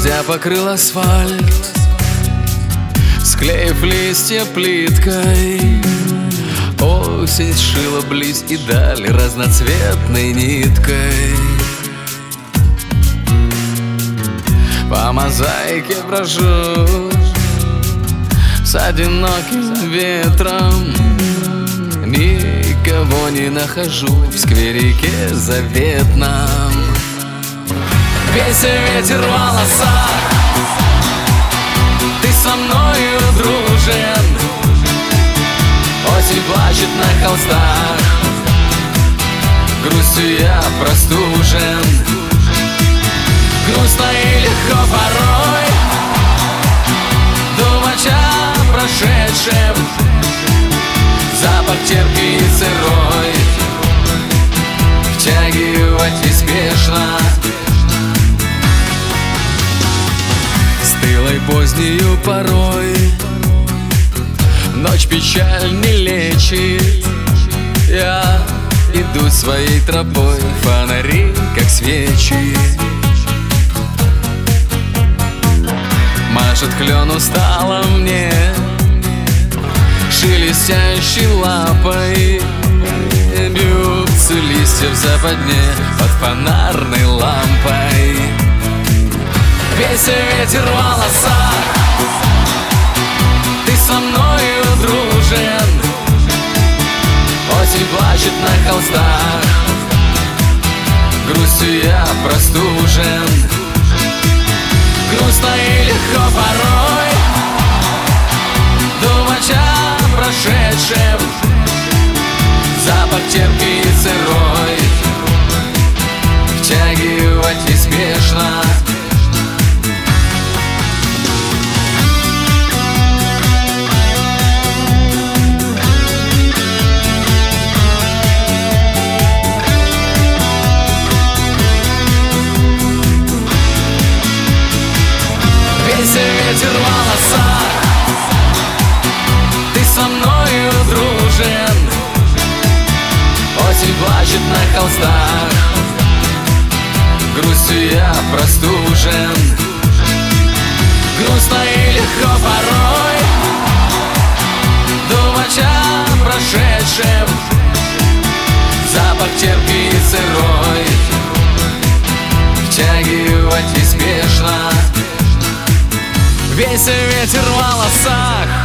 дождя покрыл асфальт, склеив листья плиткой. Осень сшила близь и даль разноцветной ниткой. По мозаике брожу с одиноким ветром. Никого не нахожу в скверике заветном. Весь ветер в волосах, ты со мною дружен. Осень плачет на холстах, грустью я простужен. Грустно и легко порой думать о прошедшем. Запах терпкий и сырой втягивать неспешно. Стылой позднею порой ночь печаль не лечит. Я иду своей тропой, фонари как свечи. Машет клен устало мне шелестящей лапой. Бьются листья в западне под фонарной лампой. Весь ветер в волосах, ты со мною дружен. Осень плачет на холстах, грустью я простужен. Грустно и легко порой думать о прошедшем. Запах терпкий и сырой втягивать неспешно. Весь ветер в волосах, ты со мною дружен. Осень плачет на холстах, грустью я простужен. Грустно и легко порой думать о прошедшем. Запах терпкий и сырой втягивать неспешно. Весь ветер в волосах,